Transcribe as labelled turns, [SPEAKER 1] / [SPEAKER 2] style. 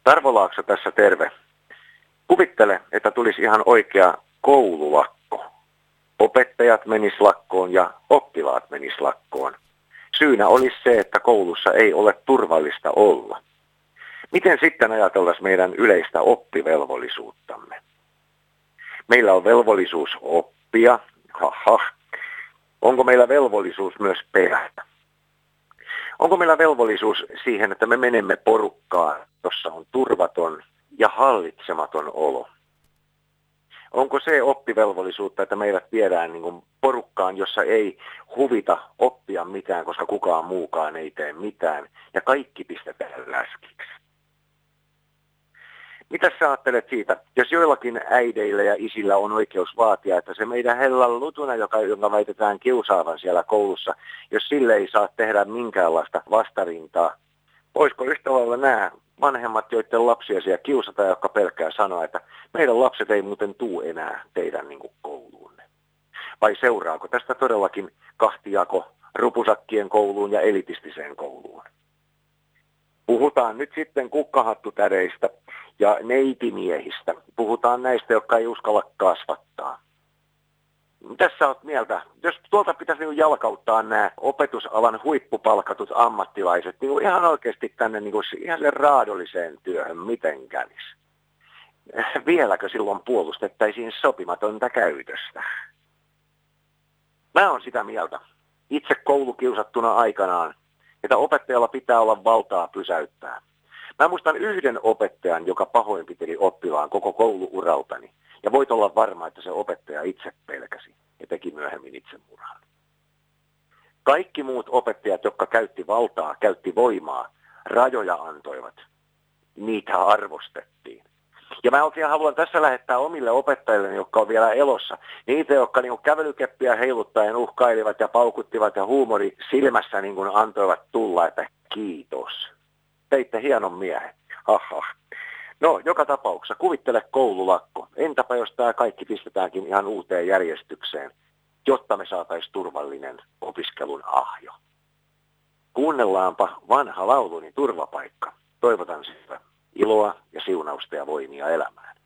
[SPEAKER 1] Tarvo Laakso tässä terve. Kuvittele, että tulisi ihan oikea koululakko. Opettajat menis lakkoon ja oppilaat menis lakkoon. Syynä olisi se, että koulussa ei ole turvallista olla. Miten sitten ajatellaan meidän yleistä oppivelvollisuuttamme? Meillä on velvollisuus oppia. Onko meillä velvollisuus myös pelätä? Onko meillä velvollisuus siihen, että me menemme porukkaan, jossa on turvaton ja hallitsematon olo? Onko se oppivelvollisuutta, että meidät viedään niin porukkaan, jossa ei huvita oppia mitään, koska kukaan muukaan ei tee mitään ja kaikki pistetään läskiksi? Mitä sä ajattelet siitä, jos joillakin äideillä ja isillä on oikeus vaatia, että se meidän hellan lutuna, jonka väitetään kiusaavan siellä koulussa, jos sille ei saa tehdä minkäänlaista vastarintaa, voisiko yhtä lailla nämä vanhemmat, joiden lapsia siellä kiusataan, jotka pelkää sanoa, että meidän lapset ei muuten tuu enää teidän kouluunne? Vai seuraako tästä todellakin kahtijako rupusakkien kouluun ja elitistiseen kouluun? Puhutaan nyt sitten kukkahattutäreistä ja neitimiehistä. Puhutaan näistä, jotka ei uskalla kasvattaa. Mitäs sä oot mieltä? Jos tuolta pitäisi jalkauttaa nämä opetusalan huippupalkatut ammattilaiset ihan oikeasti tänne ihan sen raadolliseen työhön, miten kävisi? Vieläkö silloin puolustettaisiin sopimatonta käytöstä? Mä oon sitä mieltä, itse koulukiusattuna aikanaan, että opettajalla pitää olla valtaa pysäyttää. Mä muistan yhden opettajan, joka pahoinpiteli oppilaan koko kouluuraltani. Ja voit olla varma, että se opettaja itse pelkäsi ja teki myöhemmin itsemurhan. Kaikki muut opettajat, jotka käytti valtaa, käytti voimaa, rajoja antoivat, niitä arvostettiin. Ja mä oikein haluan tässä lähettää omille opettajille, jotka on vielä elossa, niitä, jotka kävelykeppiä heiluttaen uhkailivat ja paukuttivat ja huumori silmässä antoivat tulla, että kiitos. Teitte hienon miehen. No, joka tapauksessa kuvittele koululakko. Entäpä jos tämä kaikki pistetäänkin ihan uuteen järjestykseen, jotta me saataisiin turvallinen opiskelun ahjo. Kuunnellaanpa vanha lauluni Turvapaikka. Toivotan siitä iloa ja siunausta ja voimia elämään.